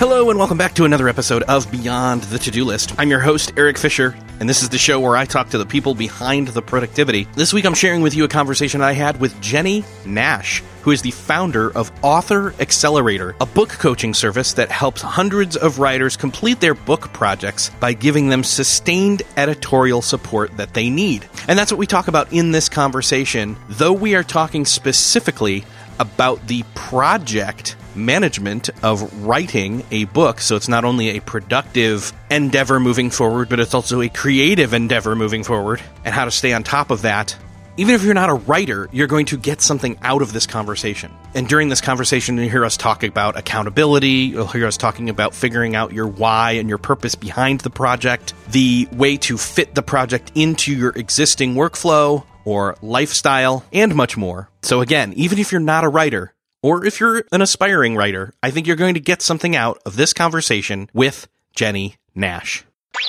Hello and welcome back to another episode of Beyond the To-Do List. I'm your host, Eric Fisher, and this is the show where I talk to the people behind the productivity. This week I'm sharing with you a conversation I had with Jenny Nash, who is the founder of Author Accelerator, a book coaching service that helps hundreds of writers complete their book projects by giving them sustained editorial support that they need. And that's what we talk about in this conversation, though we are talking specifically about the project management of writing a book. So it's not only a productive endeavor moving forward, but it's also a creative endeavor moving forward, and how to stay on top of that. Even if you're not a writer, you're going to get something out of this conversation. And during this conversation, you hear us talk about accountability. You'll hear us talking about figuring out your why and your purpose behind the project, the way to fit the project into your existing workflow or lifestyle, and much more. So again, even if you're not a writer, or if you're an aspiring writer, I think you're going to get something out of this conversation with Jenny Nash.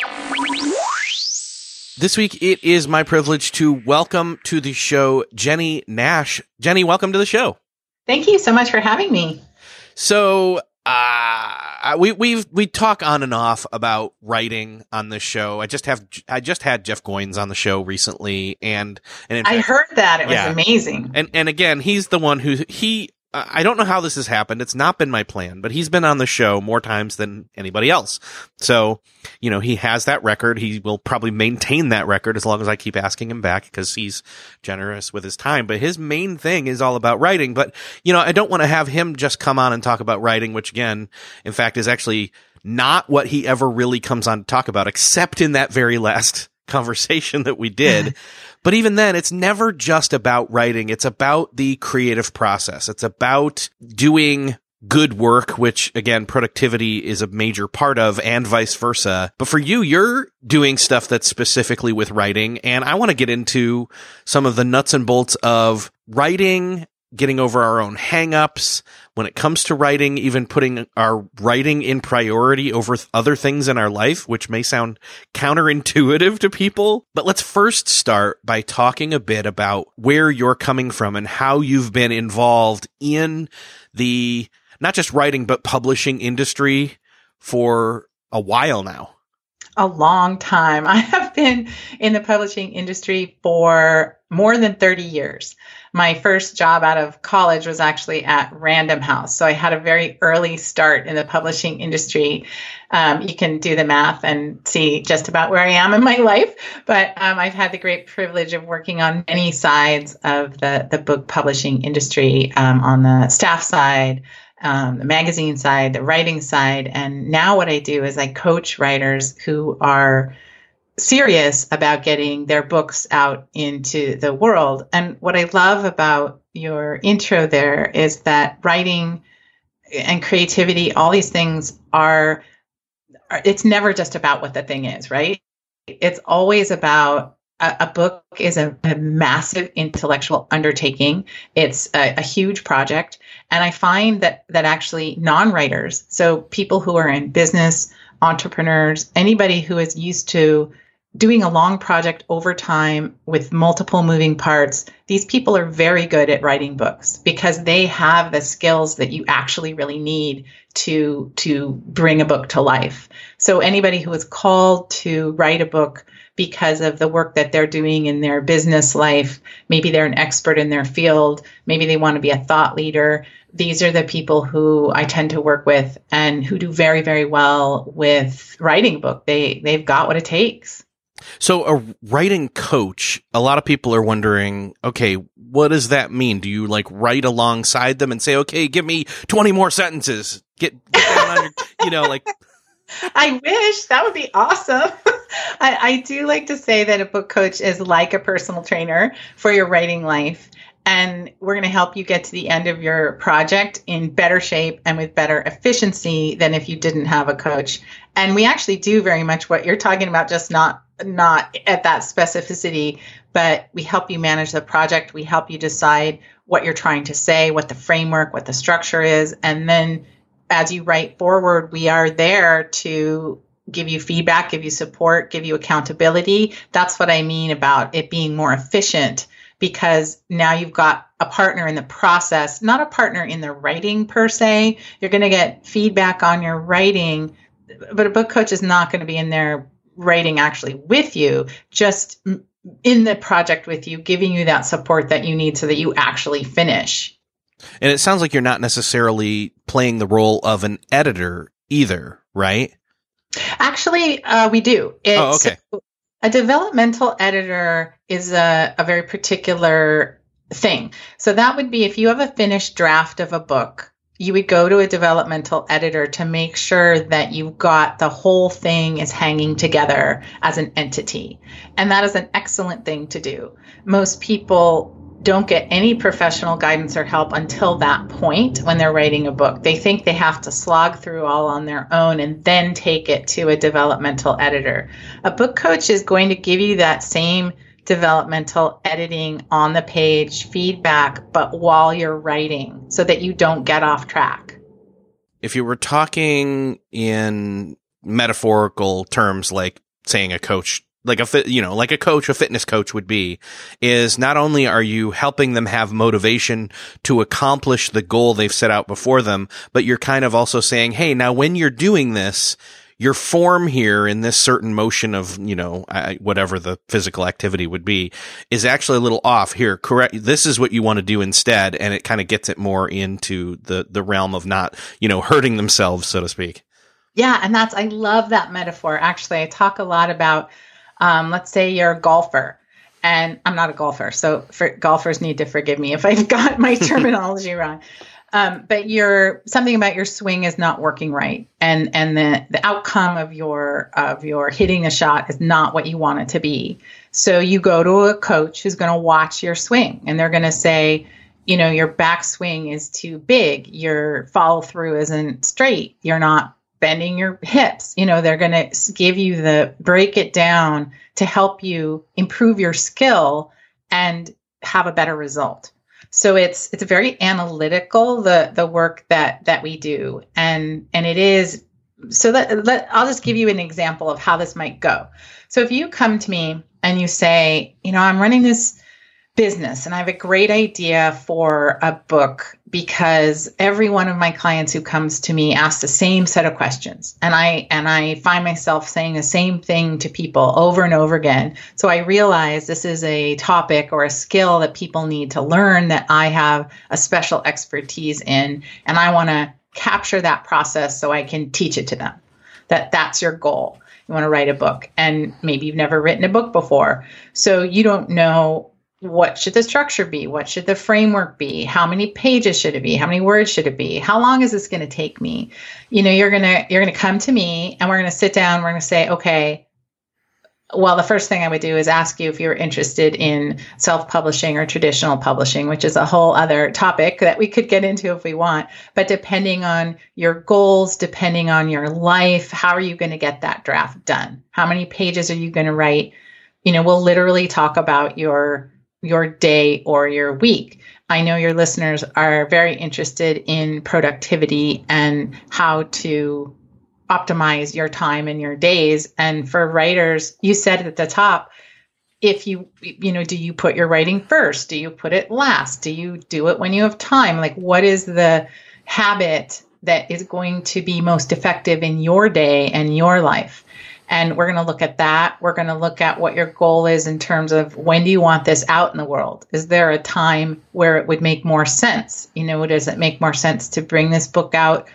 This week, it is my privilege to welcome to the show Jenny Nash. Jenny, welcome to the show. Thank you so much for having me. So, we talk on and off about writing on this show. I just had Jeff Goins on the show recently, and in fact, I heard that it was amazing. And again, he's the one who I don't know how this has happened. It's not been my plan, but he's been on the show more times than anybody else. So, he has that record. He will probably maintain that record as long as I keep asking him back, because he's generous with his time. But his main thing is all about writing. But, I don't want to have him just come on and talk about writing, which again, in fact, is actually not what he ever really comes on to talk about, except in that very last conversation that we did. But even then, it's never just about writing. It's about the creative process. It's about doing good work, which again, productivity is a major part of, and vice versa. But for you, you're doing stuff that's specifically with writing. And I want to get into some of the nuts and bolts of writing, getting over our own hangups when it comes to writing, even putting our writing in priority over other things in our life, which may sound counterintuitive to people. But let's first start by talking a bit about where you're coming from and how you've been involved in the, not just writing, but publishing industry for a while now. A long time. I have been in the publishing industry for more than 30 years. My first job out of college was actually at Random House. So I had a very early start in the publishing industry. You can do the math and see just about where I am in my life. But I've had the great privilege of working on many sides of the book publishing industry, on the staff side, the magazine side, the writing side. And now what I do is I coach writers who are serious about getting their books out into the world. And what I love about your intro there is that writing and creativity, all these things it's never just about what the thing is, right? It's always about a book is a massive intellectual undertaking. It's a huge project. And I find that actually non-writers, so people who are in business, entrepreneurs, anybody who is used to doing a long project over time with multiple moving parts, these people are very good at writing books because they have the skills that you actually really need to bring a book to life. So anybody who is called to write a book because of the work that they're doing in their business life, maybe they're an expert in their field, maybe they want to be a thought leader. These are the people who I tend to work with and who do very, very well with writing a book. They've got what it takes. So a writing coach, a lot of people are wondering, okay, what does that mean? Do you write alongside them and say, okay, give me 20 more sentences, get down on your, I wish that would be awesome. I do like to say that a book coach is like a personal trainer for your writing life. And we're going to help you get to the end of your project in better shape and with better efficiency than if you didn't have a coach. And we actually do very much what you're talking about, just not at that specificity, but we help you manage the project. We help you decide what you're trying to say, what the framework, what the structure is. And then as you write forward, we are there to give you feedback, give you support, give you accountability. That's what I mean about it being more efficient because now you've got a partner in the process, not a partner in the writing per se. You're going to get feedback on your writing, but a book coach is not going to be in there writing actually with you, just in the project with you, giving you that support that you need so that you actually finish. And it sounds like you're not necessarily playing the role of an editor either, right? Actually, we do. Okay. A developmental editor is a very particular thing. So that would be if you have a finished draft of a book, you would go to a developmental editor to make sure that you've got the whole thing is hanging together as an entity. And that is an excellent thing to do. Most people don't get any professional guidance or help until that point when they're writing a book. They think they have to slog through all on their own and then take it to a developmental editor. A book coach is going to give you that same developmental editing on the page feedback, but while you're writing, so that you don't get off track. If you were talking in metaphorical terms, like saying a coach, like a fitness coach would be, is not only are you helping them have motivation to accomplish the goal they've set out before them, but you're kind of also saying, hey, now when you're doing this, your form here in this certain motion of, whatever the physical activity would be is actually a little off here. Correct. This is what you want to do instead. And it kind of gets it more into the realm of not, hurting themselves, so to speak. Yeah. And I love that metaphor. Actually, I talk a lot about, let's say you're a golfer, and I'm not a golfer. So golfers need to forgive me if I've got my terminology wrong. But something about your swing is not working right, and the outcome of your hitting a shot is not what you want it to be. So you go to a coach who's going to watch your swing, and they're going to say, your backswing is too big, your follow through isn't straight, you're not bending your hips. They're going to break it down to help you improve your skill and have a better result. So it's very analytical, the work that we do. And it is, so I'll just give you an example of how this might go. So if you come to me and you say, I'm running this business and I have a great idea for a book because every one of my clients who comes to me asks the same set of questions. And I find myself saying the same thing to people over and over again. So I realize this is a topic or a skill that people need to learn that I have a special expertise in. And I want to capture that process so I can teach it to them. That's your goal. You want to write a book, and maybe you've never written a book before. So you don't know, what should the structure be? What should the framework be? How many pages should it be? How many words should it be? How long is this going to take me? You're going to come to me, and we're going to sit down. We're going to say, okay, well, the first thing I would do is ask you if you're interested in self-publishing or traditional publishing, which is a whole other topic that we could get into if we want. But depending on your goals, depending on your life, how are you going to get that draft done? How many pages are you going to write? We'll literally talk about your day or your week. I know your listeners are very interested in productivity and how to optimize your time and your days. And for writers, you said at the top, if do you put your writing first? Do you put it last? Do you do it when you have time? Like, what is the habit that is going to be most effective in your day and your life? And we're going to look at that. We're going to look at what your goal is in terms of, when do you want this out in the world? Is there a time where it would make more sense? Does it make more sense to bring this book out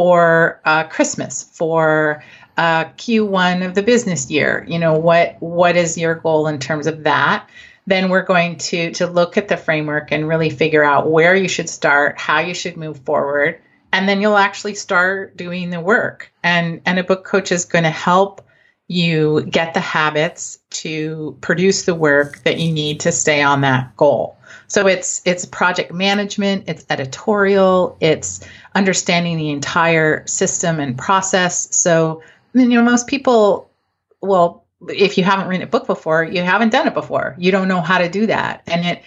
for Christmas, for Q1 of the business year? What is your goal in terms of that? Then we're going to look at the framework and really figure out where you should start, how you should move forward. And then you'll actually start doing the work. And a book coach is going to help you get the habits to produce the work that you need to stay on that goal. So it's project management, it's editorial, it's understanding the entire system and process. So, most people, well, if you haven't written a book before, you haven't done it before. You don't know how to do that. And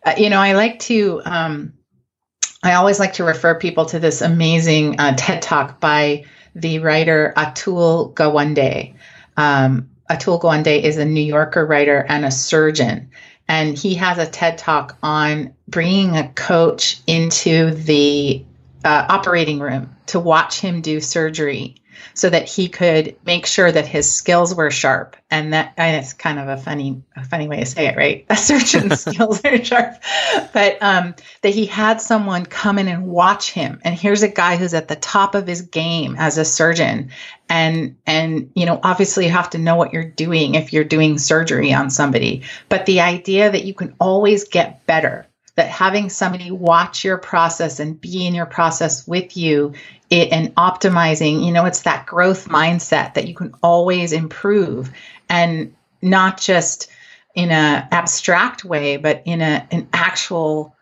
I always like to refer people to this amazing TED Talk by the writer Atul Gawande. Atul Gawande is a New Yorker writer and a surgeon. And he has a TED Talk on bringing a coach into the operating room to watch him do surgery so that he could make sure that his skills were sharp. And it's kind of a funny way to say it, right? A surgeon's skills are sharp. But that he had someone come in and watch him. And here's a guy who's at the top of his game as a surgeon. And obviously you have to know what you're doing if you're doing surgery on somebody. But the idea that you can always get better, that having somebody watch your process and be in your process with you and optimizing, it's that growth mindset that you can always improve, and not just in an abstract way, but in an actual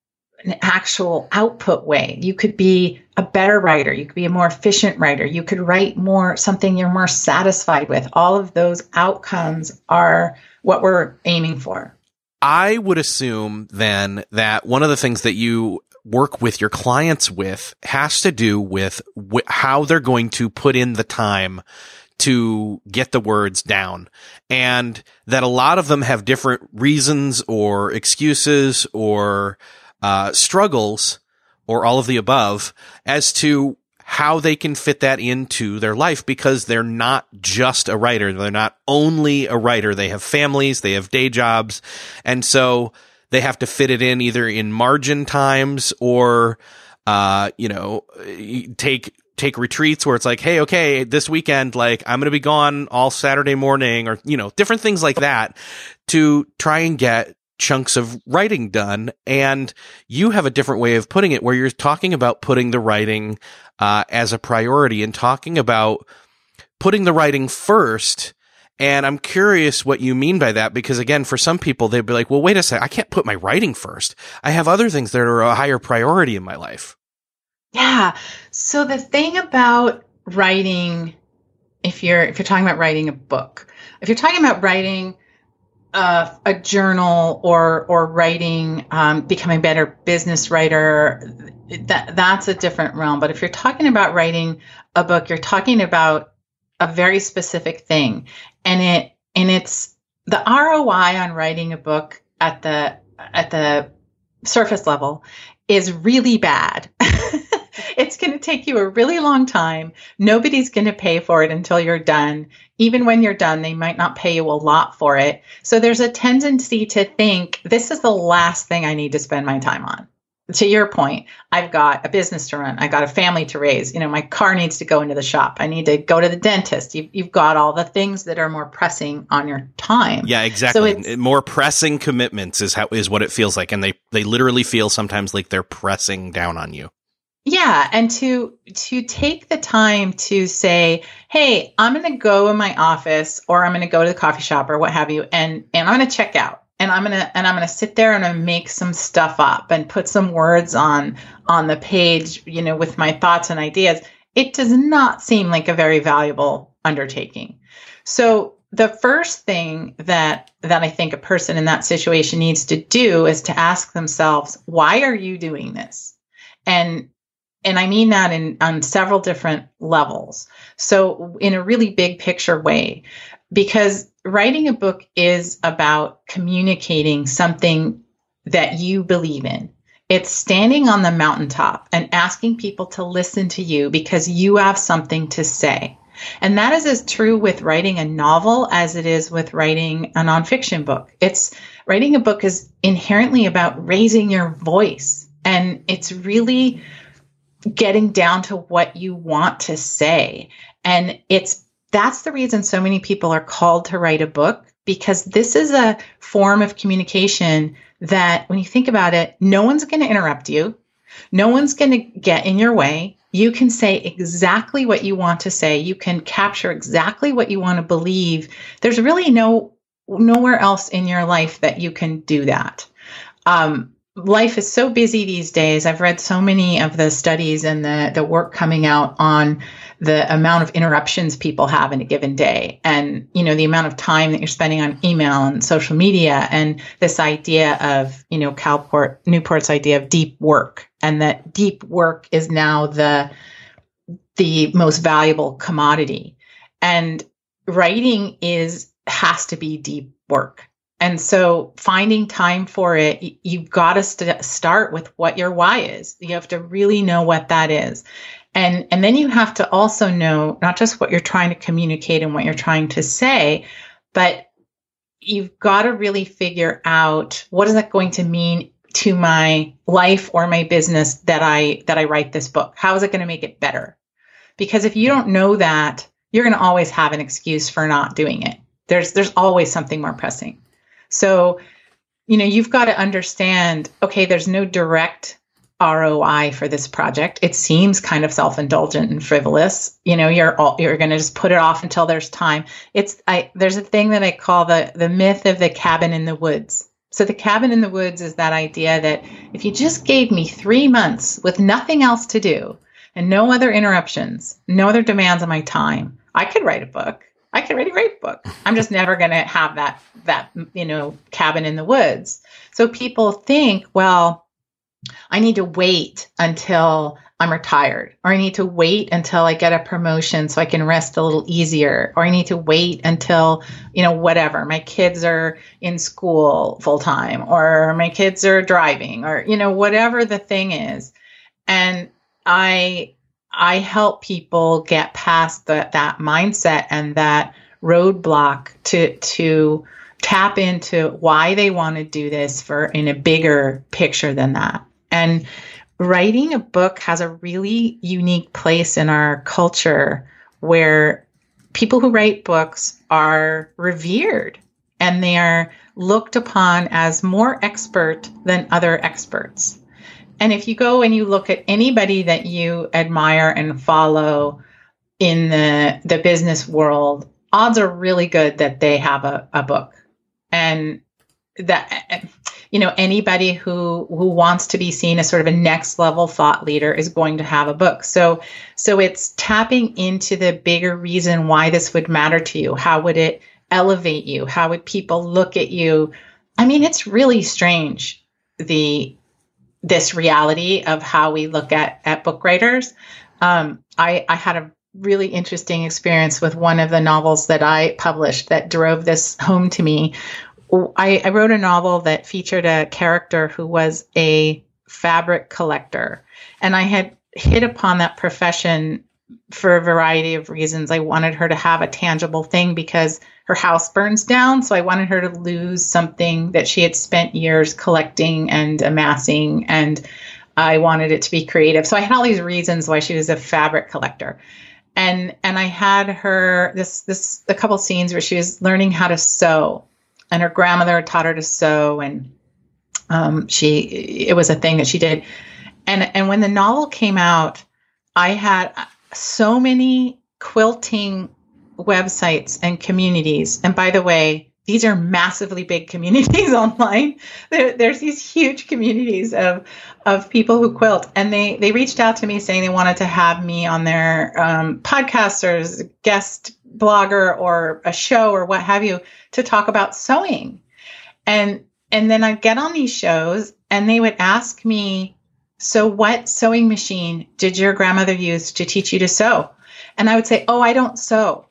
output way. You could be a better writer. You could be a more efficient writer. You could write something you're more satisfied with. All of those outcomes are what we're aiming for. I would assume then that one of the things that you work with your clients with has to do with how they're going to put in the time to get the words down, and that a lot of them have different reasons or excuses or struggles or all of the above as to how they can fit that into their life, because they're not just a writer. They're not only a writer. They have families, they have day jobs. And so they have to fit it in either in margin times or, take retreats where it's like, hey, okay, this weekend, like I'm going to be gone all Saturday morning, or, different things like that to try and get chunks of writing done. And you have a different way of putting it where you're talking about putting the writing as a priority and talking about putting the writing first. And I'm curious what you mean by that, because again, for some people, they'd be like, well, wait a second, I can't put my writing first. I have other things that are a higher priority in my life. Yeah. So the thing about writing, if you're talking about writing a book, if you're talking about writing a journal or writing, becoming a better business writer, that's a different realm. But if you're talking about writing a book, you're talking about a very specific thing, and it's the ROI on writing a book at the surface level is really bad. It's going to take you a really long time. Nobody's going to pay for it until you're done. Even when you're done, they might not pay you a lot for it. So there's a tendency to think this is the last thing I need to spend my time on. To your point, I've got a business to run. I've got a family to raise. My car needs to go into the shop. I need to go to the dentist. You've got all the things that are more pressing on your time. Yeah, exactly. So more pressing commitments is what it feels like. And they literally feel sometimes like they're pressing down on you. Yeah. And to take the time to say, hey, I'm going to go in my office, or I'm going to go to the coffee shop or what have you. And I'm going to check out, and I'm going to sit there and I'm gonna make some stuff up and put some words on the page, with my thoughts and ideas. It does not seem like a very valuable undertaking. So the first thing that I think a person in that situation needs to do is to ask themselves, why are you doing this? And I mean that on several different levels. So in a really big picture way, because writing a book is about communicating something that you believe in. It's standing on the mountaintop and asking people to listen to you because you have something to say. And that is as true with writing a novel as it is with writing a nonfiction book. Writing a book is inherently about raising your voice. And it's really getting down to what you want to say. And that's the reason so many people are called to write a book, because this is a form of communication that, when you think about it, no one's going to interrupt you. No one's going to get in your way. You can say exactly what you want to say. You can capture exactly what you want to believe. There's really nowhere else in your life that you can do that. Life is so busy these days. I've read so many of the studies and the work coming out on the amount of interruptions people have in a given day, and the amount of time that you're spending on email and social media, and this idea of Newport's idea of deep work, and that deep work is now the most valuable commodity, and writing has to be deep work. And so finding time for it, you've got to start with what your why is. You have to really know what that is. And then you have to also know not just what you're trying to communicate and what you're trying to say, but you've got to really figure out what is that going to mean to my life or my business that I write this book? How is it going to make it better? Because if you don't know that, you're going to always have an excuse for not doing it. There's always something more pressing. So, you've got to understand, okay, there's no direct ROI for this project. It seems kind of self-indulgent and frivolous. You're going to just put it off until there's time. There's a thing that I call the myth of the cabin in the woods. So the cabin in the woods is that idea that if you just gave me 3 months with nothing else to do and no other interruptions, no other demands on my time, I could write a book. I could write a great book. I'm just never going to have that cabin in the woods. So people think, well, I need to wait until I'm retired, or I need to wait until I get a promotion so I can rest a little easier, or I need to wait until, whatever, my kids are in school full time, or my kids are driving, or, whatever the thing is. And I help people get past that mindset and that roadblock to tap into why they want to do this in a bigger picture than that. And writing a book has a really unique place in our culture where people who write books are revered and they are looked upon as more expert than other experts. And if you go and you look at anybody that you admire and follow in the business world, odds are really good that they have a book. And that, anybody who wants to be seen as sort of a next level thought leader is going to have a book. So it's tapping into the bigger reason why this would matter to you. How would it elevate you? How would people look at you? I mean, it's really strange, this reality of how we look at book writers. I had a really interesting experience with one of the novels that I published that drove this home to me. I wrote a novel that featured a character who was a fabric collector, and I had hit upon that profession for a variety of reasons. I wanted her to have a tangible thing because her house burns down. So I wanted her to lose something that she had spent years collecting and amassing. And I wanted it to be creative. So I had all these reasons why she was a fabric collector. And I had her a couple scenes where she was learning how to sew, and her grandmother taught her to sew. And it was a thing that she did. And when the novel came out, I had so many quilting websites and communities. And by the way, these are massively big communities online. There's these huge communities of people who quilt. And they reached out to me saying they wanted to have me on their podcast or as a guest blogger or a show or what have you to talk about sewing. And then I'd get on these shows and they would ask me, so what sewing machine did your grandmother use to teach you to sew? And I would say, oh, I don't sew.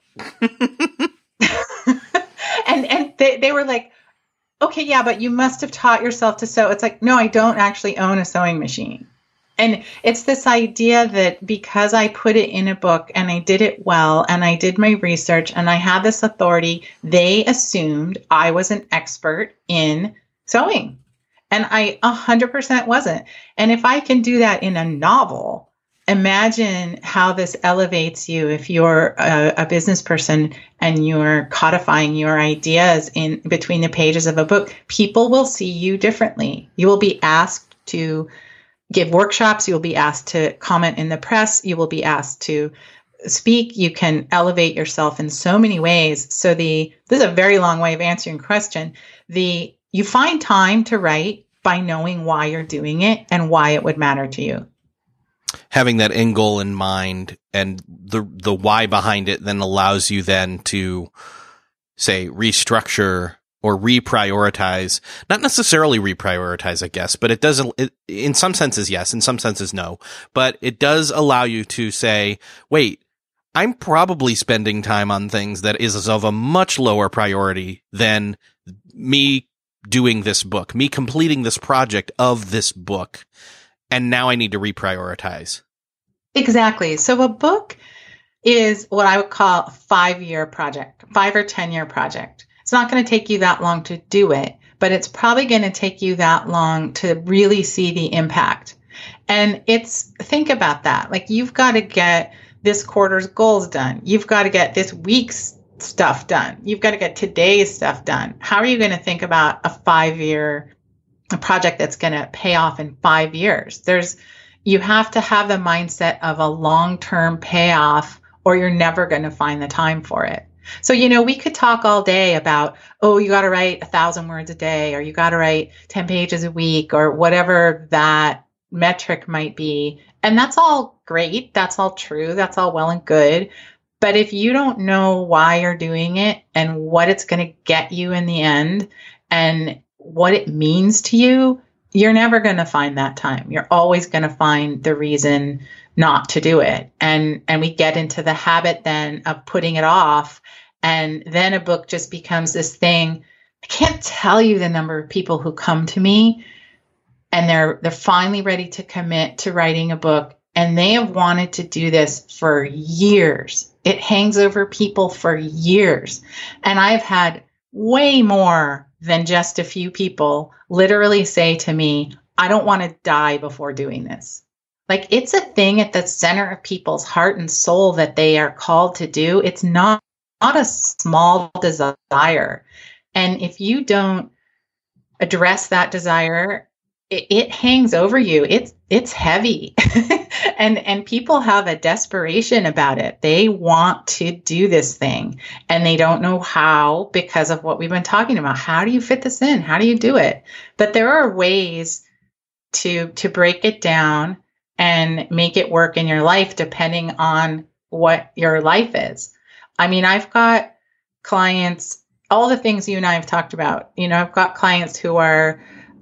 and they were like, okay, yeah, but you must have taught yourself to sew. It's like, no, I don't actually own a sewing machine. And it's this idea that because I put it in a book and I did it well and I did my research and I had this authority, they assumed I was an expert in sewing. And I 100% wasn't. And if I can do that in a novel, imagine how this elevates you if you're a business person and you're codifying your ideas in between the pages of a book. People will see you differently. You will be asked to give workshops. You will be asked to comment in the press. You will be asked to speak. You can elevate yourself in so many ways. So this is a very long way of answering your question. You find time to write by knowing why you're doing it and why it would matter to you. Having that end goal in mind and the why behind it then allows you then to, say, restructure or reprioritize. Not necessarily reprioritize, I guess, but it doesn't, in some senses, yes, in some senses, no. But it does allow you to say, wait, I'm probably spending time on things that is of a much lower priority than me doing this book, me completing this project of this book. And now I need to reprioritize. Exactly. So a book is what I would call a 5-year project, 5 or 10-year project. It's not going to take you that long to do it, but it's probably going to take you that long to really see the impact. And think about that. Like, you've got to get this quarter's goals done. You've got to get this week's stuff done. You've got to get today's stuff done. How are you going to think about a 5-year project that's going to pay off in 5 years? You have to have the mindset of a long-term payoff, or you're never going to find the time for it. So, we could talk all day about, you got to write 1,000 words a day, or you got to write 10 pages a week, or whatever that metric might be. And that's all great. That's all true. That's all well and good. But if you don't know why you're doing it and what it's going to get you in the end and what it means to you, you're never going to find that time. You're always going to find the reason not to do it. And we get into the habit then of putting it off. And then a book just becomes this thing. I can't tell you the number of people who come to me and they're finally ready to commit to writing a book. And they have wanted to do this for years. It hangs over people for years. And I've had way more than just a few people literally say to me, I don't want to die before doing this. Like, it's a thing at the center of people's heart and soul that they are called to do. It's not a small desire. And if you don't address that desire, it hangs over you. It's heavy. And people have a desperation about it. They want to do this thing and they don't know how, because of what we've been talking about. How do you fit this in? How do you do it? But there are ways to break it down and make it work in your life depending on what your life is. I mean, I've got clients, all the things you and I have talked about. I've got clients who are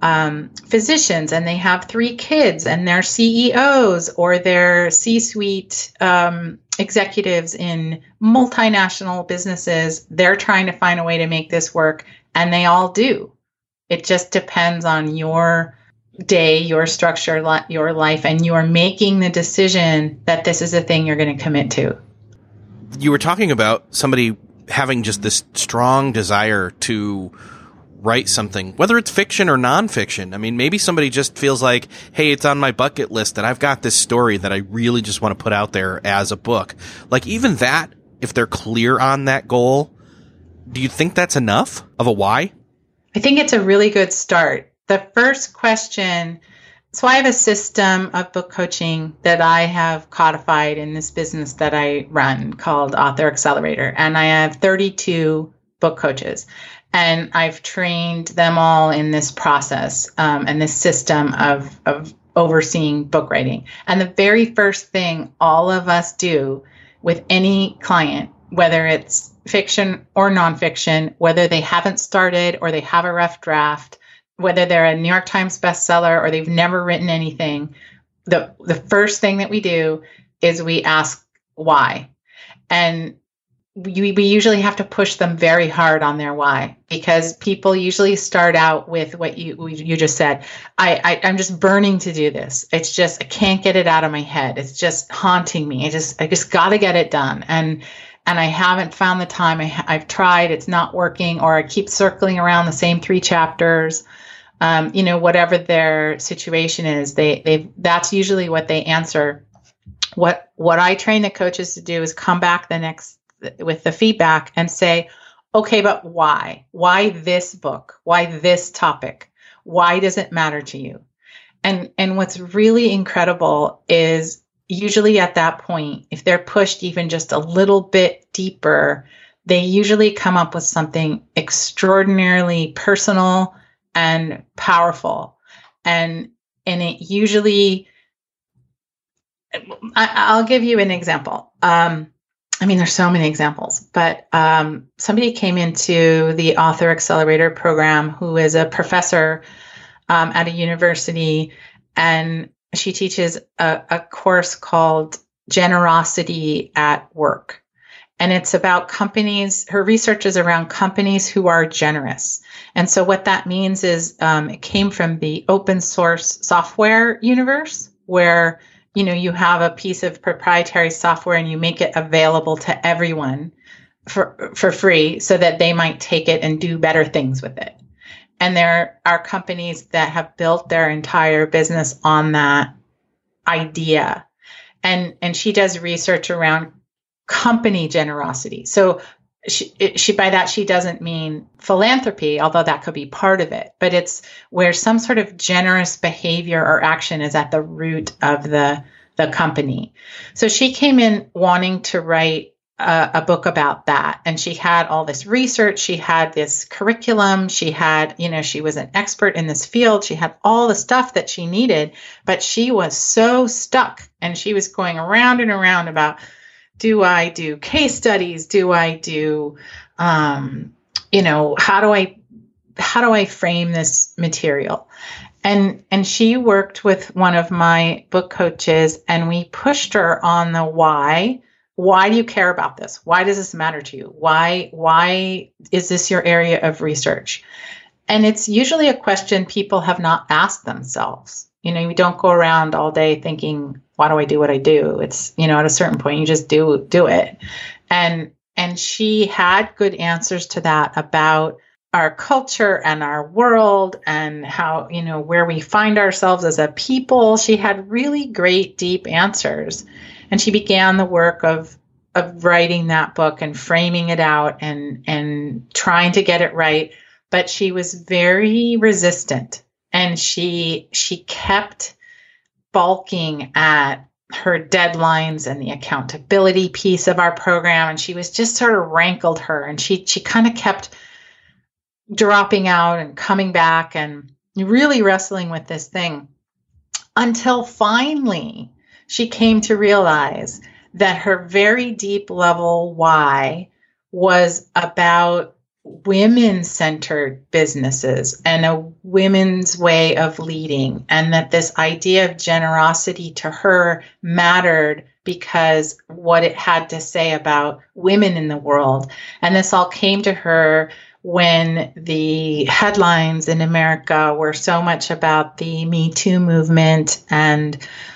physicians and they have 3 kids and they're CEOs or they're C-suite executives in multinational businesses. They're trying to find a way to make this work, and they all do. It just depends on your day, your structure, your life, and you are making the decision that this is the thing you're going to commit to. You were talking about somebody having just this strong desire to write something, whether it's fiction or nonfiction. I mean, maybe somebody just feels like, hey, it's on my bucket list that I've got this story that I really just want to put out there as a book. Like, even that, if they're clear on that goal, do you think that's enough of a why? I think it's a really good start. The first question, so I have a system of book coaching that I have codified in this business that I run called Author Accelerator. And I have 32 book coaches. And I've trained them all in this process and this system of overseeing book writing. And the very first thing all of us do with any client, whether it's fiction or nonfiction, whether they haven't started or they have a rough draft, whether they're a New York Times bestseller or they've never written anything, the first thing that we do is we ask why. And we usually have to push them very hard on their why, because people usually start out with what you just said. I'm just burning to do this. It's just, I can't get it out of my head. It's just haunting me. I just got to get it done. And I haven't found the time. I've tried, it's not working, or I keep circling around the same 3 chapters. Whatever their situation is, that's usually what they answer. What I train the coaches to do is come back with the feedback and say, okay, but why? Why this book? Why this topic? Why does it matter to you? And what's really incredible is usually at that point, if they're pushed even just a little bit deeper, they usually come up with something extraordinarily personal and powerful. And it usually, I'll give you an example. There's so many examples, but somebody came into the Author Accelerator program who is a professor at a university, and she teaches a course called generosity at work. And it's about companies, her research is around companies who are generous. And so what that means is it came from the open source software universe where, you have a piece of proprietary software and you make it available to everyone for free so that they might take it and do better things with it. And there are companies that have built their entire business on that idea. And she does research around company generosity. So she by that, she doesn't mean philanthropy, although that could be part of it, but it's where some sort of generous behavior or action is at the root of the company. So she came in wanting to write a book about that. And she had all this research. She had this curriculum. She had, she was an expert in this field. She had all the stuff that she needed, but she was so stuck and she was going around and around about, do I do case studies? Do I do, how do I frame this material? And she worked with one of my book coaches and we pushed her on the why. Why do you care about this? Why does this matter to you? Why is this your area of research? And it's usually a question people have not asked themselves. You don't go around all day thinking, why do I do what I do? It's, at a certain point, you just do it. And she had good answers to that about our culture and our world and how, where we find ourselves as a people. She had really great, deep answers. And she began the work of writing that book and framing it out and trying to get it right. But she was very resistant. And she kept balking at her deadlines and the accountability piece of our program. And she was just sort of rankled her. And she kind of kept dropping out and coming back and really wrestling with this thing until finally she came to realize that her very deep level why was about women-centered businesses and a women's way of leading, and that this idea of generosity to her mattered because what it had to say about women in the world. And this all came to her when the headlines in America were so much about the Me Too movement and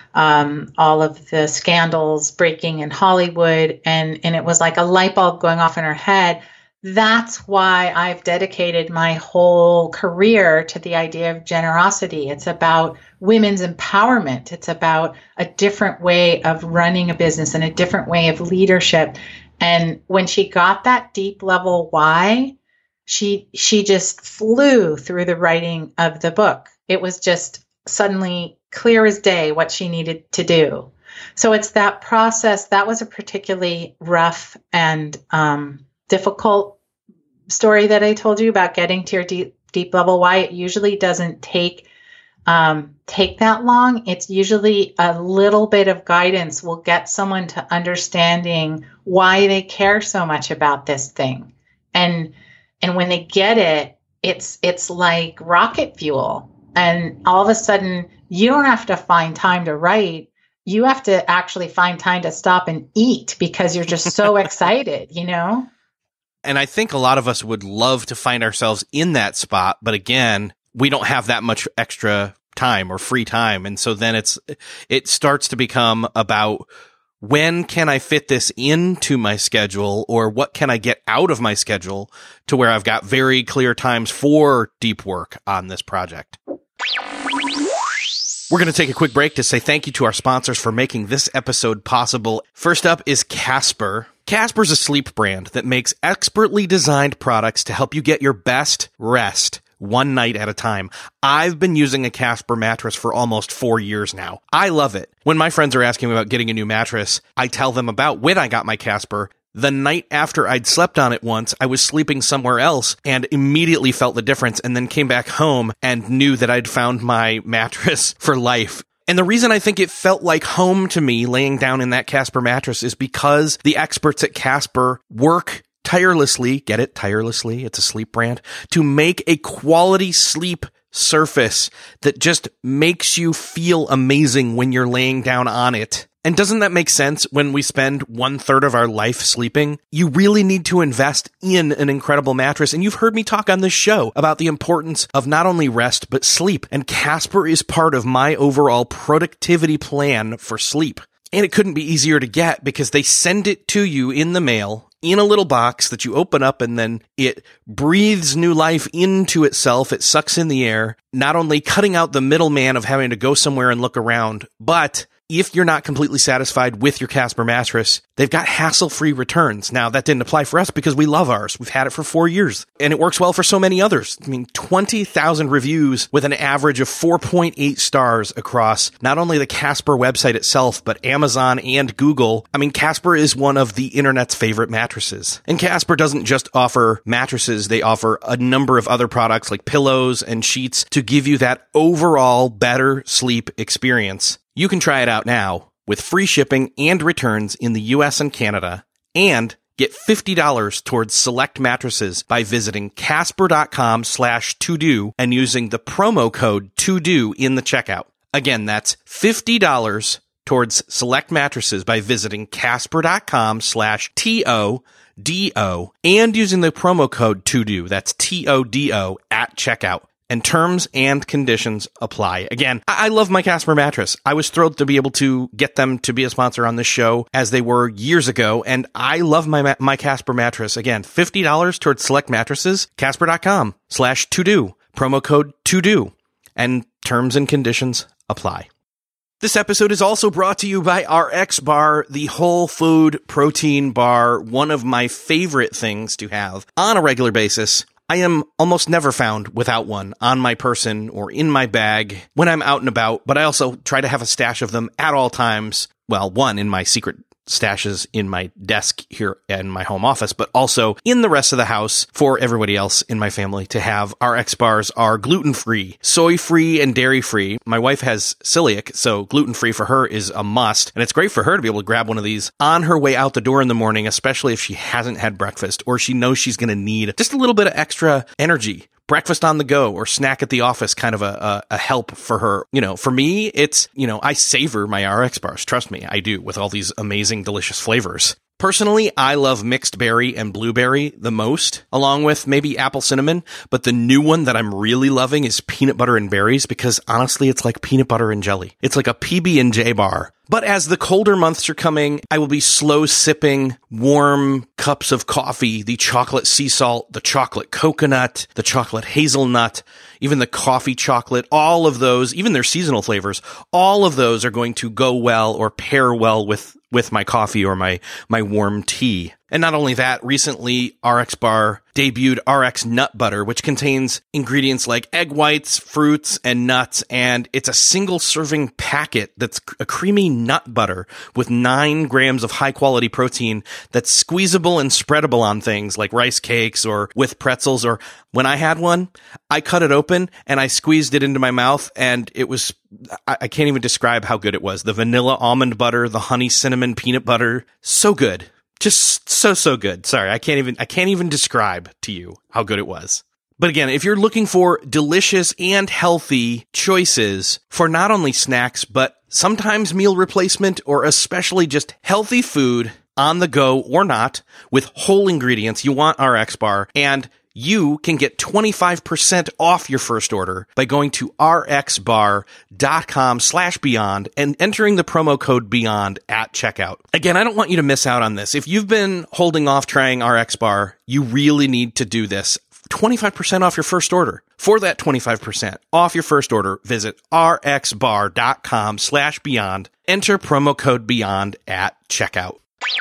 all of the scandals breaking in Hollywood. And it was like a light bulb going off in her head. That's why I've dedicated my whole career to the idea of generosity. It's about women's empowerment. It's about a different way of running a business and a different way of leadership. And when she got that deep level why, she just flew through the writing of the book. It was just suddenly clear as day what she needed to do. So it's that process. That was a particularly rough and difficult story that I told you about getting to your deep level why. It usually doesn't take that long. It's usually a little bit of guidance will get someone to understanding why they care so much about this thing. And when they get it, it's like rocket fuel. And all of a sudden, you don't have to find time to write. You have to actually find time to stop and eat because you're just so excited, And I think a lot of us would love to find ourselves in that spot. But again, we don't have that much extra time or free time. And so then it starts to become about, when can I fit this into my schedule, or what can I get out of my schedule to where I've got very clear times for deep work on this project. We're going to take a quick break to say thank you to our sponsors for making this episode possible. First up is Casper. Casper's a sleep brand that makes expertly designed products to help you get your best rest one night at a time. I've been using a Casper mattress for almost 4 years now. I love it. When my friends are asking me about getting a new mattress, I tell them about when I got my Casper. The night after I'd slept on it once, I was sleeping somewhere else and immediately felt the difference, and then came back home and knew that I'd found my mattress for life. And the reason I think it felt like home to me laying down in that Casper mattress is because the experts at Casper work tirelessly, get it? Tirelessly, it's a sleep brand, to make a quality sleep surface that just makes you feel amazing when you're laying down on it. And doesn't that make sense when we spend 1/3 of our life sleeping? You really need to invest in an incredible mattress. And you've heard me talk on this show about the importance of not only rest, but sleep. And Casper is part of my overall productivity plan for sleep. And it couldn't be easier to get because they send it to you in the mail in a little box that you open up, and then it breathes new life into itself. It sucks in the air, not only cutting out the middleman of having to go somewhere and look around, but if you're not completely satisfied with your Casper mattress, they've got hassle-free returns. Now, that didn't apply for us because we love ours. We've had it for 4 years, and it works well for so many others. I mean, 20,000 reviews with an average of 4.8 stars across not only the Casper website itself, but Amazon and Google. I mean, Casper is one of the internet's favorite mattresses. And Casper doesn't just offer mattresses. They offer a number of other products like pillows and sheets to give you that overall better sleep experience. You can try it out now with free shipping and returns in the US and Canada, and get $50 towards select mattresses by visiting casper.com/todo and using the promo code TODO in the checkout. Again, that's $50 towards select mattresses by visiting casper.com/TODO and using the promo code TODO, that's TODO, at checkout. And terms and conditions apply. Again, I love my Casper mattress. I was thrilled to be able to get them to be a sponsor on this show as they were years ago. And I love my Casper mattress. Again, $50 towards select mattresses, casper.com/todo, promo code TODO, and terms and conditions apply. This episode is also brought to you by RX Bar, the whole food protein bar, one of my favorite things to have on a regular basis. I am almost never found without one on my person or in my bag when I'm out and about, but I also try to have a stash of them at all times. Well, one in my secret stashes in my desk here in my home office, but also in the rest of the house for everybody else in my family to have. RX bars are gluten-free, soy-free, and dairy-free. My wife has celiac, so gluten-free for her is a must, and it's great for her to be able to grab one of these on her way out the door in the morning, especially if she hasn't had breakfast or she knows she's going to need just a little bit of extra energy. Breakfast on the go or snack at the office, kind of a help for her. You know, for me, it's, I savor my RX bars. Trust me, I do, with all these amazing, delicious flavors. Personally, I love mixed berry and blueberry the most, along with maybe apple cinnamon. But the new one that I'm really loving is peanut butter and berries, because honestly, it's like peanut butter and jelly. It's like a PB&J bar. But as the colder months are coming, I will be slow sipping warm cups of coffee, the chocolate sea salt, the chocolate coconut, the chocolate hazelnut, even the coffee chocolate, all of those, even their seasonal flavors, all of those are going to go well or pair well with my coffee or my warm tea. And not only that, recently RX Bar debuted RX Nut Butter, which contains ingredients like egg whites, fruits, and nuts, and it's a single serving packet that's a creamy nut butter with 9 grams of high quality protein that's squeezable and spreadable on things like rice cakes or with pretzels. Or when I had one, I cut it open and I squeezed it into my mouth, and it was, I can't even describe how good it was. The vanilla almond butter, the honey cinnamon peanut butter, so good. Just so good. Sorry, I can't even describe to you how good it was. But again, if you're looking for delicious and healthy choices for not only snacks, but sometimes meal replacement, or especially just healthy food on the go or not with whole ingredients, you want RX Bar. And you can get 25% off your first order by going to rxbar.com/beyond and entering the promo code BEYOND at checkout. Again, I don't want you to miss out on this. If you've been holding off trying RX Bar, you really need to do this. 25% off your first order. For that 25% off your first order, visit rxbar.com/beyond. Enter promo code BEYOND at checkout.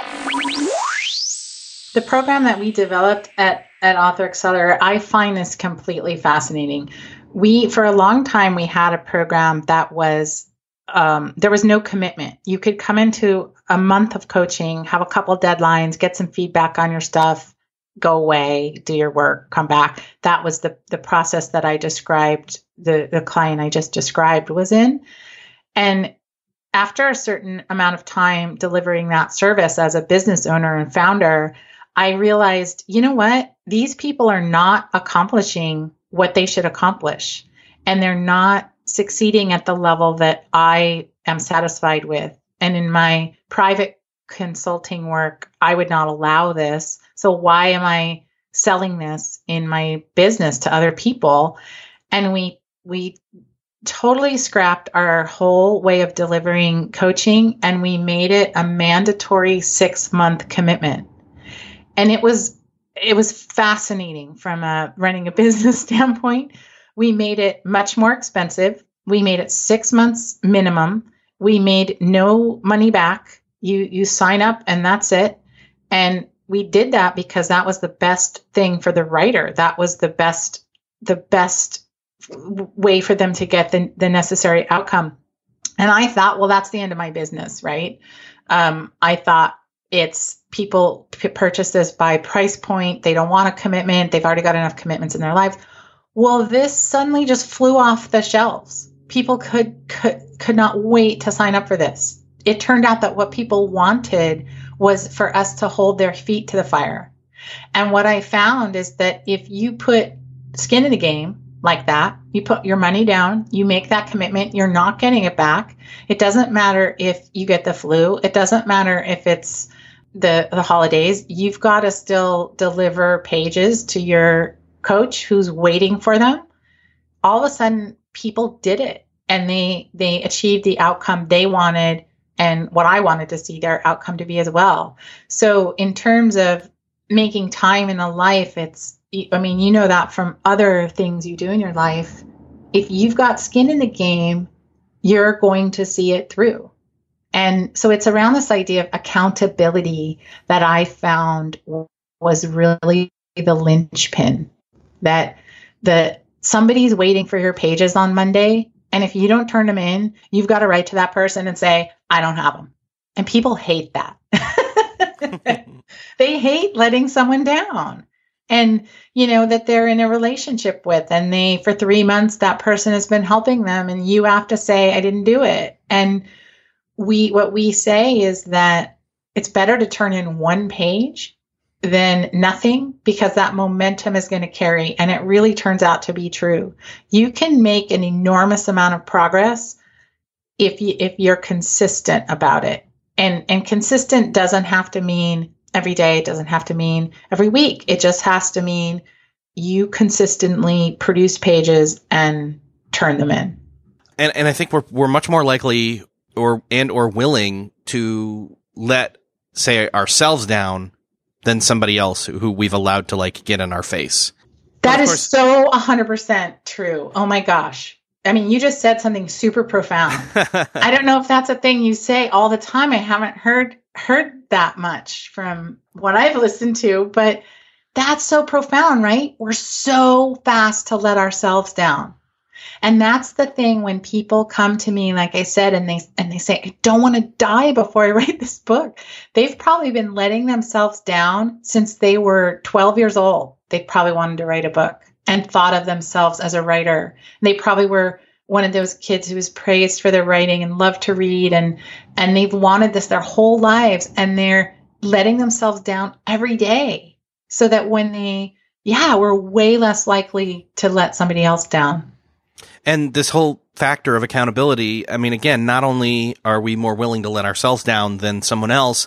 The program that we developed at Author Accelerator, I find this completely fascinating. For a long time, we had a program that was, there was no commitment. You could come into a month of coaching, have a couple deadlines, get some feedback on your stuff, go away, do your work, come back. That was the process that I described, the client I just described was in. And after a certain amount of time delivering that service as a business owner and founder, I realized, you know what? These people are not accomplishing what they should accomplish, and they're not succeeding at the level that I am satisfied with And in my private consulting work, I would not allow this. So why am I selling this in my business to other people? And we totally scrapped our whole way of delivering coaching, and we made it a mandatory 6-month commitment. And it was fascinating from running a business standpoint. We made it much more expensive. We made it 6 months minimum. We made no money back. You sign up and that's it. And we did that because that was the best thing for the writer. That was the best way for them to get the necessary outcome. And I thought, well, that's the end of my business, right? I thought it's people purchase this by price point. They don't want a commitment. They've already got enough commitments in their lives. Well, this suddenly just flew off the shelves. People could not wait to sign up for this. It turned out that what people wanted was for us to hold their feet to the fire. And what I found is that if you put skin in the game like that, you put your money down, you make that commitment, you're not getting it back. It doesn't matter if you get the flu. It doesn't matter if it's the holidays. You've got to still deliver pages to your coach who's waiting for them. All of a sudden, people did it, and they achieved the outcome they wanted and what I wanted to see their outcome to be as well. So in terms of making time in a life, you know that from other things you do in your life. If you've got skin in the game, you're going to see it through. And so it's around this idea of accountability that I found was really the linchpin, that somebody's waiting for your pages on Monday. And if you don't turn them in, you've got to write to that person and say, I don't have them. And people hate that. They hate letting someone down. And, that they're in a relationship with, and for 3 months, that person has been helping them, and you have to say, I didn't do it. And what we say is that it's better to turn in one page than nothing, because that momentum is going to carry. And it really turns out to be true. You can make an enormous amount of progress if you're consistent about it. And consistent doesn't have to mean every day. It doesn't have to mean every week. It just has to mean you consistently produce pages and turn them in. And I think we're much more likely or willing to let, say, ourselves down than somebody else who we've allowed to get in our face. That is so 100% true. Oh my gosh. I mean, you just said something super profound. I don't know if that's a thing you say all the time. I haven't heard that much from what I've listened to, but that's so profound, right? We're so fast to let ourselves down. And that's the thing when people come to me, like I said, and they say, I don't want to die before I write this book. They've probably been letting themselves down since they were 12 years old. They probably wanted to write a book and thought of themselves as a writer. They probably were one of those kids who was praised for their writing and loved to read. And they've wanted this their whole lives. And they're letting themselves down every day so that when we're way less likely to let somebody else down. And this whole factor of accountability, I mean, again, not only are we more willing to let ourselves down than someone else,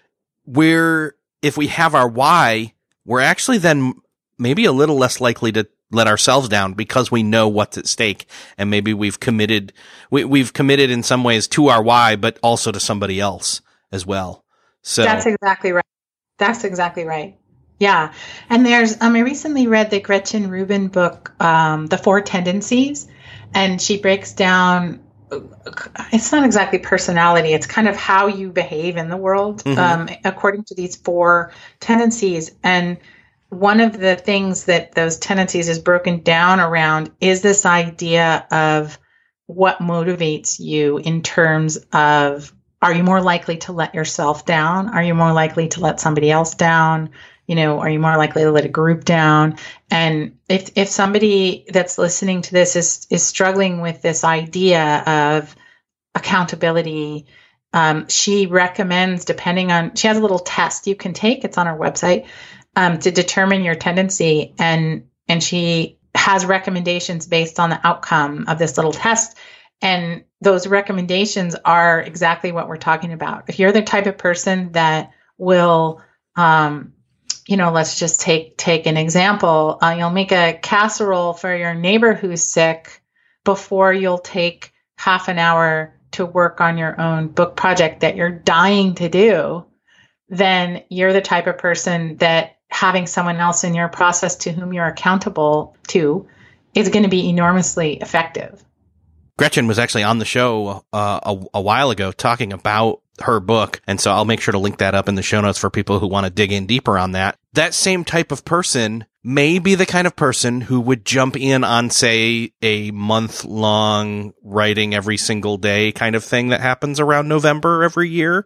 if we have our why, we're actually then maybe a little less likely to let ourselves down because we know what's at stake. And maybe we've committed in some ways to our why, but also to somebody else as well. So that's exactly right. Yeah. And I recently read the Gretchen Rubin book, The Four Tendencies, and she breaks down, it's not exactly personality. It's kind of how you behave in the world, according to these 4 tendencies. And one of the things that those tendencies is broken down around is this idea of what motivates you in terms of, are you more likely to let yourself down? Are you more likely to let somebody else down? Are you more likely to let a group down? And if somebody that's listening to this is struggling with this idea of accountability, she recommends, she has a little test you can take. It's on her website, to determine your tendency. And she has recommendations based on the outcome of this little test. And those recommendations are exactly what we're talking about. If you're the type of person that will, let's just take an example. You'll make a casserole for your neighbor who's sick before you'll take half an hour to work on your own book project that you're dying to do, then you're the type of person that having someone else in your process to whom you're accountable to is going to be enormously effective. Gretchen was actually on the show a while ago talking about her book, and so I'll make sure to link that up in the show notes for people who want to dig in deeper on that. That same type of person may be the kind of person who would jump in on, say, a month-long writing every single day kind of thing that happens around November every year.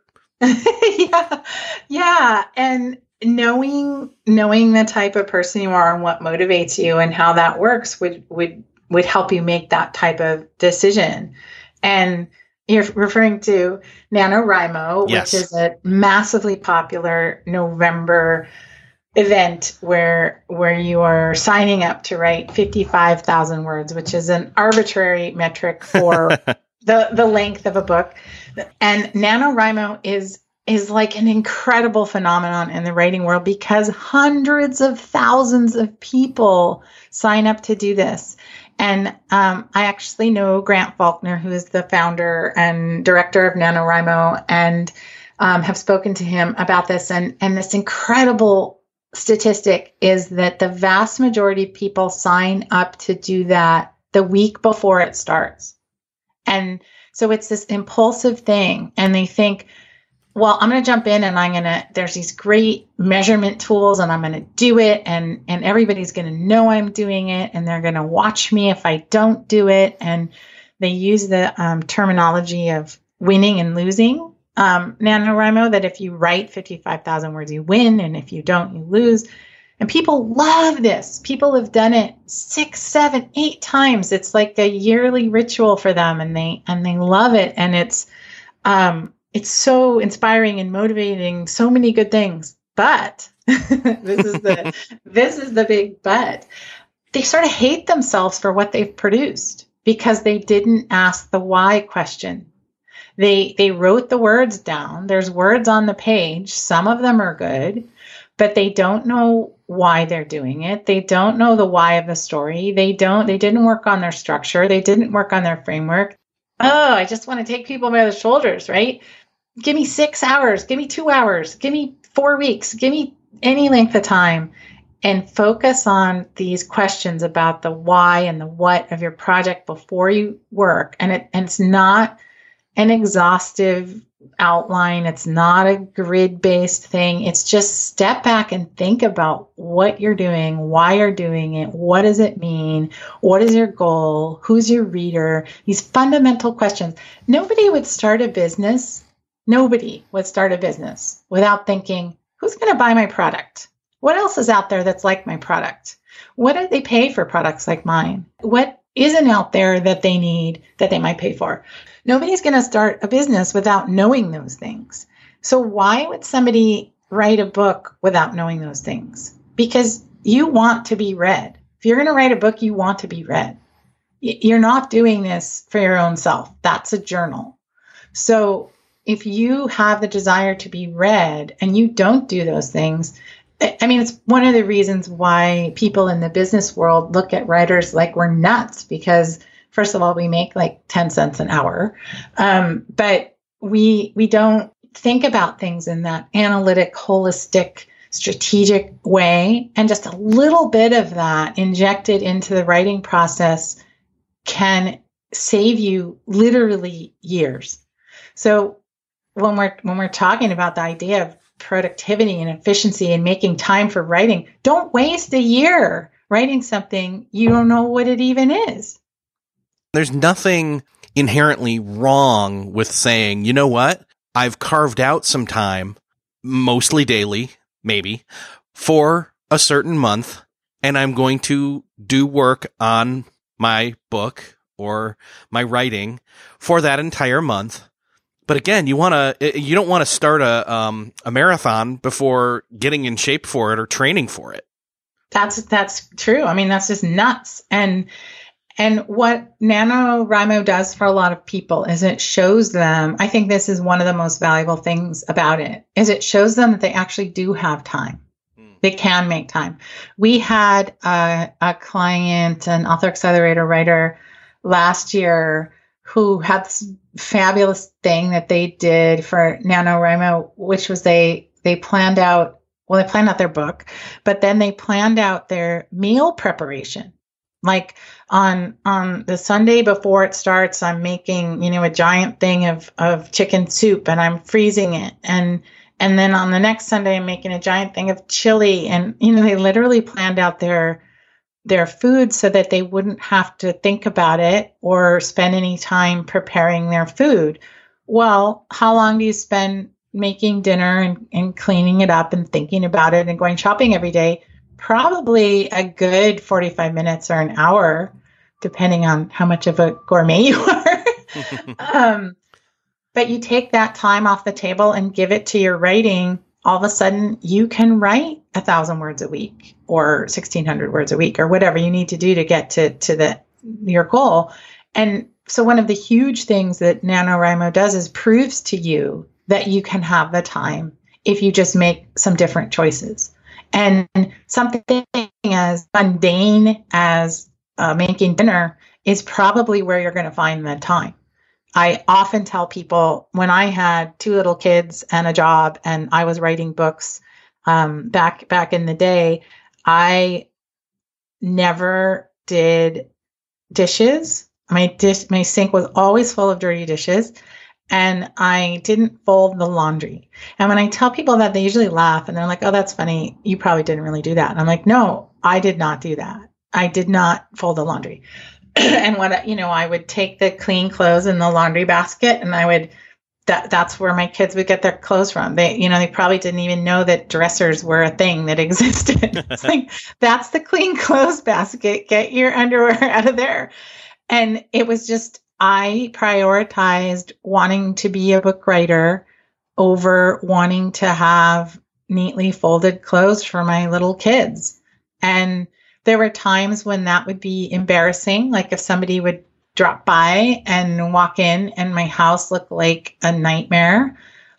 Yeah. And knowing the type of person you are and what motivates you and how that works would help you make that type of decision. And you're referring to NaNoWriMo, yes, which is a massively popular November event where you are signing up to write 55,000 words, which is an arbitrary metric for the length of a book. And NaNoWriMo is like an incredible phenomenon in the writing world because hundreds of thousands of people sign up to do this. And I actually know Grant Faulkner, who is the founder and director of NaNoWriMo, and have spoken to him about this. And this incredible statistic is that the vast majority of people sign up to do that the week before it starts. And so it's this impulsive thing. And they think, well, I'm going to jump in and there's these great measurement tools and I'm going to do it. And everybody's going to know I'm doing it. And they're going to watch me if I don't do it. And they use the terminology of winning and losing. NaNoWriMo, that if you write 55,000 words, you win. And if you don't, you lose. And people love this. People have done it 6, 7, 8 times. It's like a yearly ritual for them and they love it. And it's so inspiring and motivating, so many good things. But this is the big but. They sort of hate themselves for what they've produced because they didn't ask the why question. They wrote the words down. There's words on the page. Some of them are good, but they don't know why they're doing it. They don't know the why of the story. They didn't work on their structure. They didn't work on their framework. Oh, I just want to take people by the shoulders, right? Give me 6 hours, give me 2 hours, give me 4 weeks, give me any length of time, and focus on these questions about the why and the what of your project before you work. And it's not an exhaustive outline. It's not a grid-based thing. It's just step back and think about what you're doing, why you're doing it, what does it mean, what is your goal, who's your reader, these fundamental questions. Nobody would start a business without thinking, who's going to buy my product? What else is out there that's like my product? What do they pay for products like mine? What isn't out there that they need that they might pay for? Nobody's going to start a business without knowing those things. So why would somebody write a book without knowing those things? Because you want to be read. If you're going to write a book, you want to be read. You're not doing this for your own self. That's a journal. So if you have the desire to be read and you don't do those things, I mean, it's one of the reasons why people in the business world look at writers like we're nuts, because first of all, we make like 10 cents an hour. But we don't think about things in that analytic, holistic, strategic way. And just a little bit of that injected into the writing process can save you literally years. So when we're talking about the idea of productivity and efficiency and making time for writing, don't waste a year writing something you don't know what it even is. There's nothing inherently wrong with saying, you know what? I've carved out some time, mostly daily, maybe, for a certain month, and I'm going to do work on my book or my writing for that entire month. But again, you don't want to start a marathon before getting in shape for it or training for it. That's true. I mean, that's just nuts. And And what NaNoWriMo does for a lot of people is it shows them, I think this is one of the most valuable things about it, is it shows them that they actually do have time. They can make time. We had a client, an author accelerator writer last year who had this fabulous thing that they did for NaNoWriMo, which was they planned out their book, but then they planned out their meal preparation. Like on the Sunday before it starts, I'm making, a giant thing of chicken soup and I'm freezing it. And then on the next Sunday, I'm making a giant thing of chili. And, they literally planned out their food so that they wouldn't have to think about it or spend any time preparing their food. Well, how long do you spend making dinner and cleaning it up and thinking about it and going shopping every day? Probably a good 45 minutes or an hour, depending on how much of a gourmet you are. But you take that time off the table and give it to your writing, all of a sudden you can write 1,000 words a week or 1,600 words a week or whatever you need to do to get to your goal. And so one of the huge things that NaNoWriMo does is proves to you that you can have the time if you just make some different choices. And something as mundane as making dinner is probably where you're going to find the time. I often tell people when I had 2 little kids and a job and I was writing books back in the day, I never did dishes. My sink was always full of dirty dishes. And I didn't fold the laundry. And when I tell people that, they usually laugh and they're like, oh, that's funny. You probably didn't really do that. And I'm like, no, I did not do that. I did not fold the laundry. And I would take the clean clothes in the laundry basket and that's where my kids would get their clothes from. They probably didn't even know that dressers were a thing that existed. It's like, that's the clean clothes basket. Get your underwear out of there. And it was just, I prioritized wanting to be a book writer over wanting to have neatly folded clothes for my little kids. And there were times when that would be embarrassing, like if somebody would drop by and walk in and my house looked like a nightmare.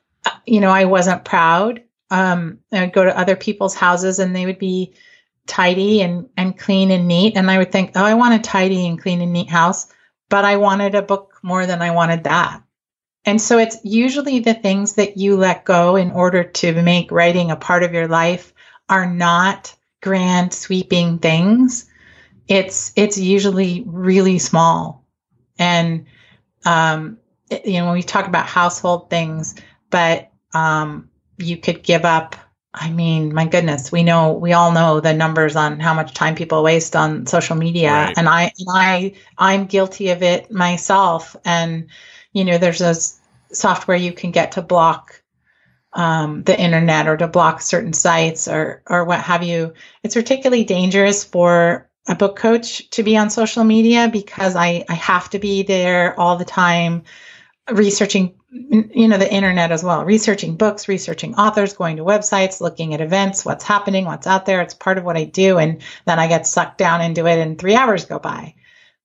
I wasn't proud. I'd go to other people's houses and they would be tidy and clean and neat. And I would think, oh, I want a tidy and clean and neat house. But I wanted a book more than I wanted that. And so it's usually the things that you let go in order to make writing a part of your life are not grand sweeping things. It's usually really small. And, when we talk about household things, but you could give up. I mean, my goodness, we all know the numbers on how much time people waste on social media. Right. And I'm guilty of it myself. And, there's a software you can get to block the internet or to block certain sites or what have you. It's particularly dangerous for a book coach to be on social media because I have to be there all the time researching the internet as well, researching books, researching authors, going to websites, looking at events, what's happening, what's out there. It's part of what I do. And then I get sucked down into it and 3 hours go by.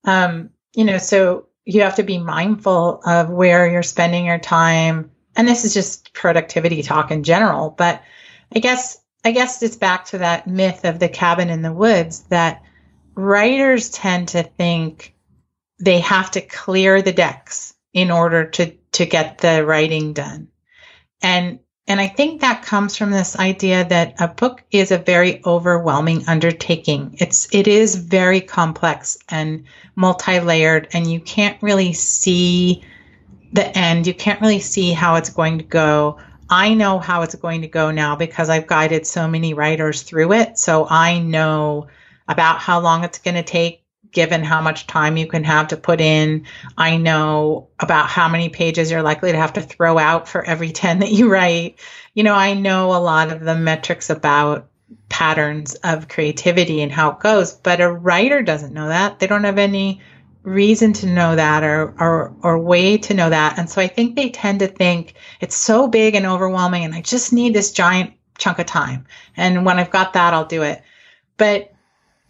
So you have to be mindful of where you're spending your time. And this is just productivity talk in general. But I guess it's back to that myth of the cabin in the woods that writers tend to think they have to clear the decks in order to get the writing done. And I think that comes from this idea that a book is a very overwhelming undertaking. It is very complex and multi-layered, and you can't really see the end. You can't really see how it's going to go. I know how it's going to go now because I've guided so many writers through it. So I know about how long it's going to take, given how much time you can have to put in. I know about how many pages you're likely to have to throw out for every 10 that you write. I know a lot of the metrics about patterns of creativity and how it goes, but a writer doesn't know that. They don't have any reason to know that or way to know that. And so I think they tend to think it's so big and overwhelming and I just need this giant chunk of time. And when I've got that, I'll do it. But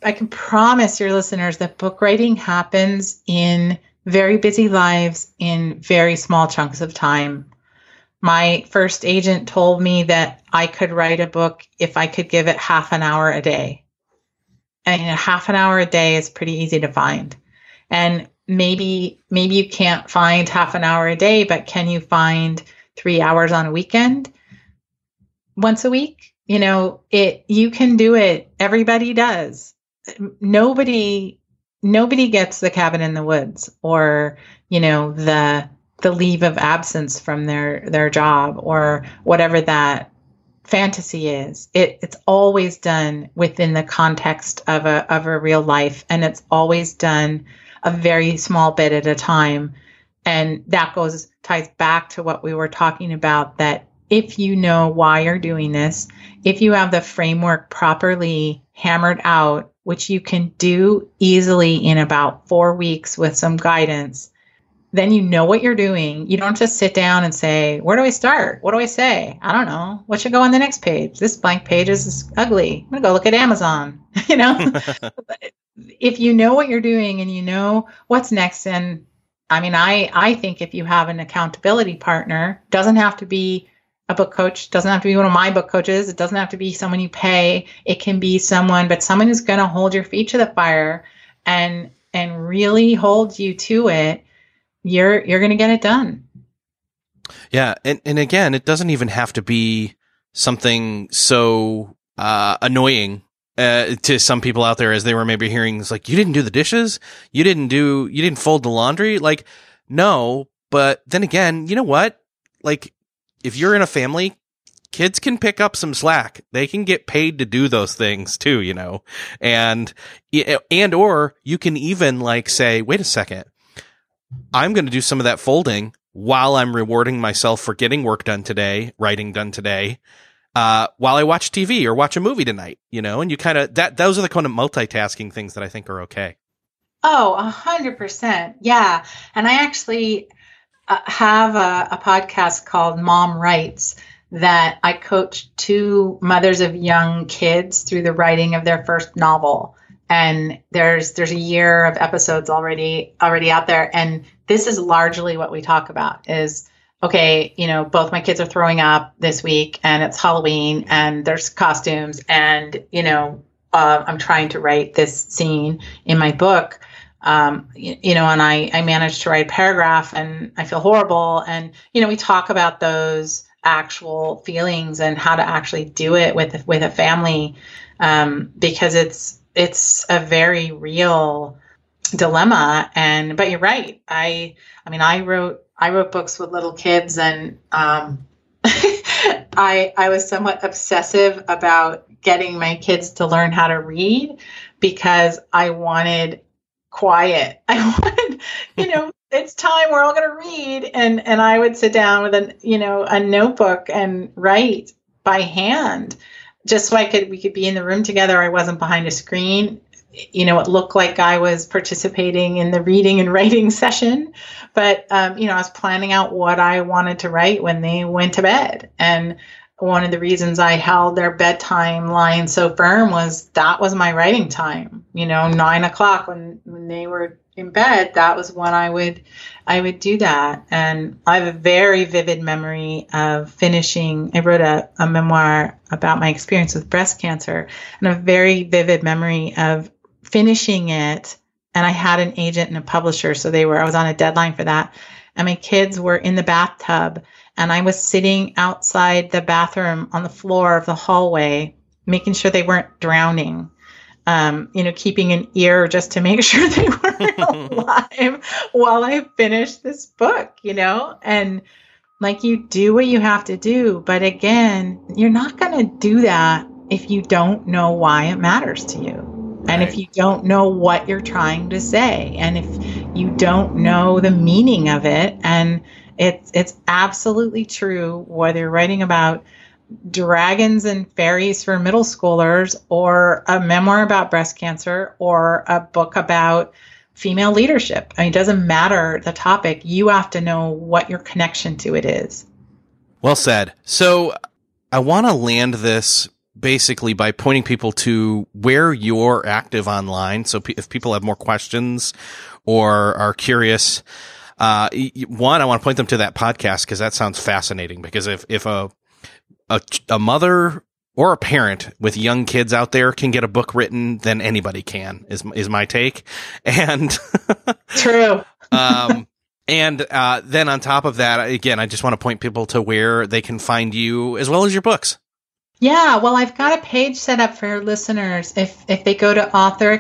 can promise your listeners that book writing happens in very busy lives in very small chunks of time. My first agent told me that I could write a book if I could give it half an hour a day. And half an hour a day is pretty easy to find. And maybe you can't find half an hour a day, but can you find 3 hours on a weekend once a week? You can do it. Everybody does. Nobody gets the cabin in the woods or, the leave of absence from their job or whatever that fantasy is. It's always done within the context of a real life, and it's always done a very small bit at a time. And that ties back to what we were talking about, that if you know why you're doing this, if you have the framework properly hammered out, which you can do easily in about 4 weeks with some guidance, then you know what you're doing. You don't just sit down and say, where do I start? What do I say? I don't know. What should go on the next page? This blank page is ugly. I'm going to go look at Amazon. If you know what you're doing and you know what's next, and I think if you have an accountability partner, doesn't have to be a book coach, doesn't have to be one of my book coaches. It doesn't have to be someone you pay. It can be someone who's going to hold your feet to the fire and really hold you to it. You're going to get it done. Yeah. And again, it doesn't even have to be something so annoying to some people out there, as they were maybe hearing. It's like, you didn't do the dishes? You didn't fold the laundry? Like, no. But then again, you know what? Like, if you're in a family, kids can pick up some slack. They can get paid to do those things too, and or you can even say, wait a second, I'm going to do some of that folding while I'm rewarding myself for getting work done today, writing done today, while I watch TV or watch a movie tonight, and you kind of, those are the kind of multitasking things that I think are okay. Oh, 100%. Yeah. And I actually have a podcast called Mom Writes that I coach 2 mothers of young kids through the writing of their first novel. And there's a year of episodes already out there. And this is largely what we talk about is, okay, both my kids are throwing up this week and it's Halloween and there's costumes and, I'm trying to write this scene in my book. And I managed to write a paragraph and I feel horrible. And, we talk about those actual feelings and how to actually do it with a family, because it's a very real dilemma. But you're right. I wrote books with little kids, and I was somewhat obsessive about getting my kids to learn how to read because I wanted quiet. I wanted, it's time, we're all going to read. And I would sit down with a notebook and write by hand just so we could be in the room together. I wasn't behind a screen. It looked like I was participating in the reading and writing session, but, I was planning out what I wanted to write when they went to bed. And one of the reasons I held their bedtime line so firm was that was my writing time. 9:00 when they were in bed, that was when I would do that. And I have a very vivid memory of finishing. I wrote a memoir about my experience with breast cancer, and a very vivid memory of finishing it. And I had an agent and a publisher, so I was on a deadline for that. And my kids were in the bathtub, and I was sitting outside the bathroom on the floor of the hallway, making sure they weren't drowning. Keeping an ear just to make sure they weren't alive while I finished this book, and you do what you have to do. But again, you're not going to do that if you don't know why it matters to you. Right. And if you don't know what you're trying to say, and if you don't know the meaning of it, and it's absolutely true, whether you're writing about dragons and fairies for middle schoolers, or a memoir about breast cancer, or a book about female leadership. It doesn't matter the topic. You have to know what your connection to it is. Well said. So I want to land this basically by pointing people to where you're active online. So if people have more questions or are curious, one, I want to point them to that podcast because that sounds fascinating. Because if a mother or a parent with young kids out there can get a book written, then anybody can, is my take. And true. And then on top of that, again, I just want to point people to where they can find you as well as your books. Yeah, well, I've got a page set up for your listeners. If they go to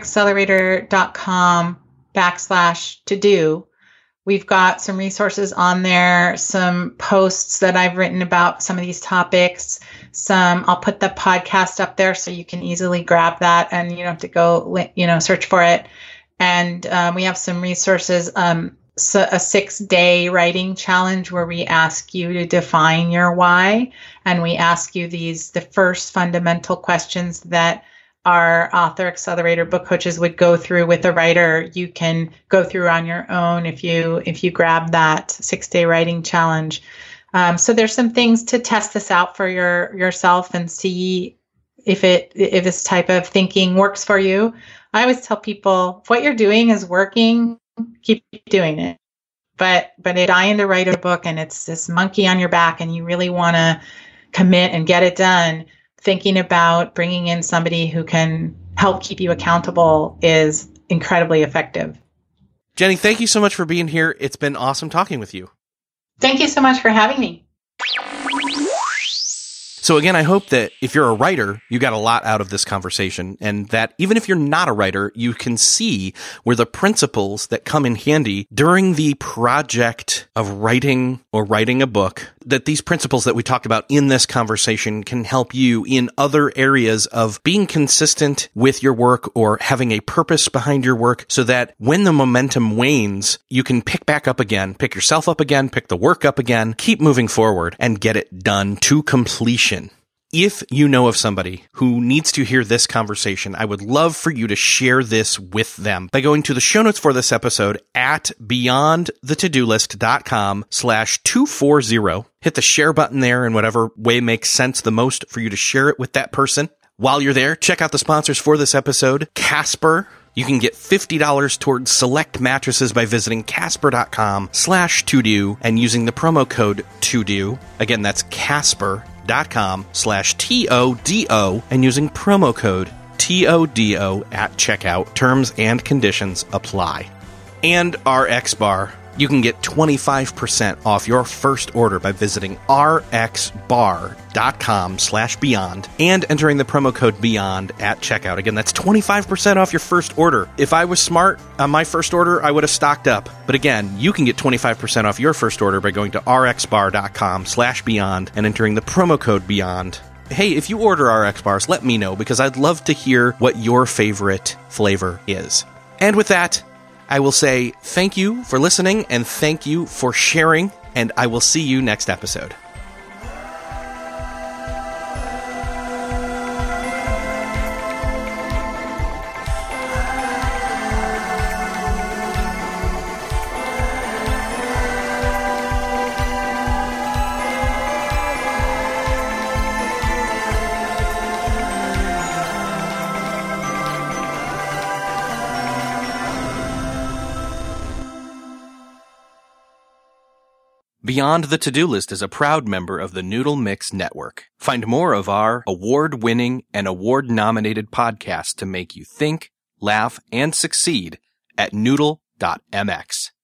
authoraccelerator.com/to-do, we've got some resources on there, some posts that I've written about some of these topics. I'll put the podcast up there so you can easily grab that and you don't have to go, search for it. And we have some resources, so a 6-day writing challenge where we ask you to define your why. And we ask you the first fundamental questions that our Author Accelerator book coaches would go through with a writer. You can go through on your own if you grab that 6-day writing challenge. So there's some things to test this out for yourself and see if this type of thinking works for you. I always tell people, if what you're doing is working, keep doing it. But if dying to write a book and it's this monkey on your back and you really want to commit and get it done, thinking about bringing in somebody who can help keep you accountable is incredibly effective. Jenny, thank you so much for being here. It's been awesome talking with you. Thank you so much for having me. So again, I hope that if you're a writer, you got a lot out of this conversation, and that even if you're not a writer, you can see where the principles that come in handy during the project of writing or writing a book, that these principles that we talked about in this conversation can help you in other areas of being consistent with your work or having a purpose behind your work, so that when the momentum wanes, you can pick back up again, pick yourself up again, pick the work up again, keep moving forward and get it done to completion. If you know of somebody who needs to hear this conversation, I would love for you to share this with them by going to the show notes for this episode at beyondthetodolist.com/240. Hit the share button there in whatever way makes sense the most for you to share it with that person. While you're there, check out the sponsors for this episode, Casper. You can get $50 towards select mattresses by visiting casper.com/todo and using the promo code TODO. Again, that's casper.com/TODO and using promo code TODO at checkout. Terms and conditions apply. And RX Bar. You can get 25% off your first order by visiting rxbar.com/beyond and entering the promo code BEYOND at checkout. Again, that's 25% off your first order. If I was smart on my first order, I would have stocked up. But again, you can get 25% off your first order by going to rxbar.com/beyond and entering the promo code BEYOND. Hey, if you order RX Bars, let me know because I'd love to hear what your favorite flavor is. And with that, I will say thank you for listening and thank you for sharing, and I will see you next episode. Beyond the To-Do List is a proud member of the Noodle Mix Network. Find more of our award-winning and award-nominated podcasts to make you think, laugh, and succeed at noodle.mx.